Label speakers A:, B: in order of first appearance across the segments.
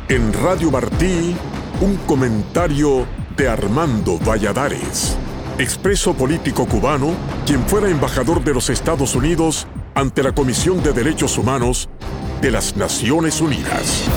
A: En Radio Martí, un comentario de Armando Valladares, expreso político cubano, quien fuera embajador de los Estados Unidos ante la Comisión de Derechos Humanos de las Naciones Unidas.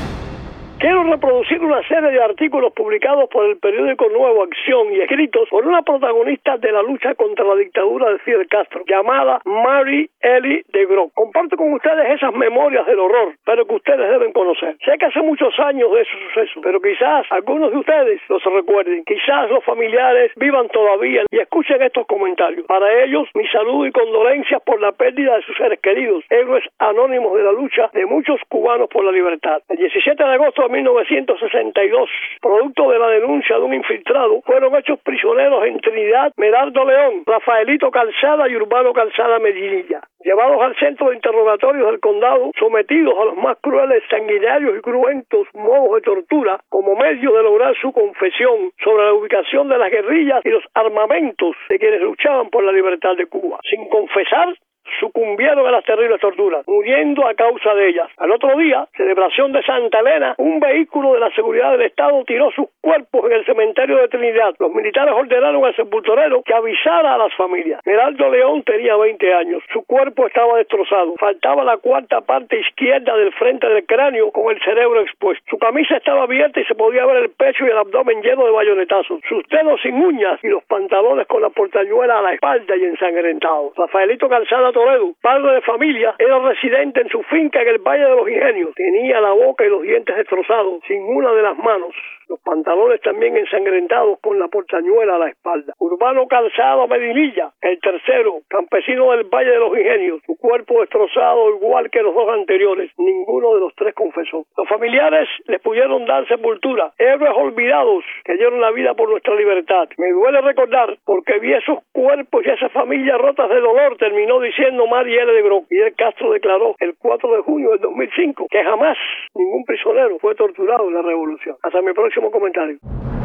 B: Quiero reproducir una serie de artículos publicados por el periódico Nuevo Acción y escritos por una protagonista de la lucha contra la dictadura de Fidel Castro, llamada Mary Ellie de Groot. Comparto con ustedes esas memorias del horror, pero que ustedes deben conocer. Sé que hace muchos años de esos sucesos, pero quizás algunos de ustedes los recuerden. Quizás los familiares vivan todavía y escuchen estos comentarios. Para ellos, mi saludo y condolencias por la pérdida de sus seres queridos, héroes anónimos de la lucha de muchos cubanos por la libertad. El 17 de agosto de 1962, producto de la denuncia de un infiltrado, fueron hechos prisioneros en Trinidad Medardo León, Rafaelito Calzada y Urbano Calzada Medinilla. Llevados al centro de interrogatorios del condado, sometidos a los más crueles, sanguinarios y cruentos modos de tortura, como medio de lograr su confesión sobre la ubicación de las guerrillas y los armamentos de quienes luchaban por la libertad de Cuba. Sin confesar, sucumbieron a las terribles torturas, muriendo a causa de ellas. Al otro día, celebración de Santa Elena, un vehículo de la seguridad del Estado tiró sus cuerpos en el cementerio de Trinidad. Los militares ordenaron al sepulturero que avisara a las familias. Geraldo León tenía 20 años. Su cuerpo estaba destrozado. Faltaba la cuarta parte izquierda del frente del cráneo con el cerebro expuesto. Su camisa estaba abierta y se podía ver el pecho y el abdomen lleno de bayonetazos. Sus dedos sin uñas y los pantalones con la portañuela a la espalda y ensangrentados. Rafaelito Calzada Toledo, padre de familia, era residente en su finca en el Valle de los Ingenios. Tenía la boca y los dientes destrozados, sin una de las manos. Los pantalones también ensangrentados con la portañuela a la espalda. Urbano Calzado Medinilla, el tercero, campesino del Valle de los Ingenios, su cuerpo destrozado igual que los dos anteriores. Ninguno de los tres confesó. Los familiares les pudieron dar sepultura. Héroes olvidados que dieron la vida por nuestra libertad. Me duele recordar porque vi esos cuerpos y esas familias rotas de dolor, terminó diciendo Mary Ellie de Groot. Fidel Castro declaró el 4 de junio del 2005 que jamás ningún prisionero fue torturado en la revolución. Hasta mi próximo comentario.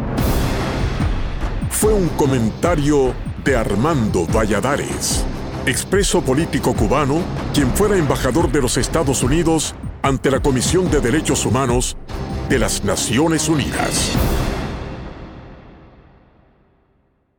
A: Fue un comentario de Armando Valladares, expreso político cubano, quien fuera embajador de los Estados Unidos ante la Comisión de Derechos Humanos de las Naciones Unidas.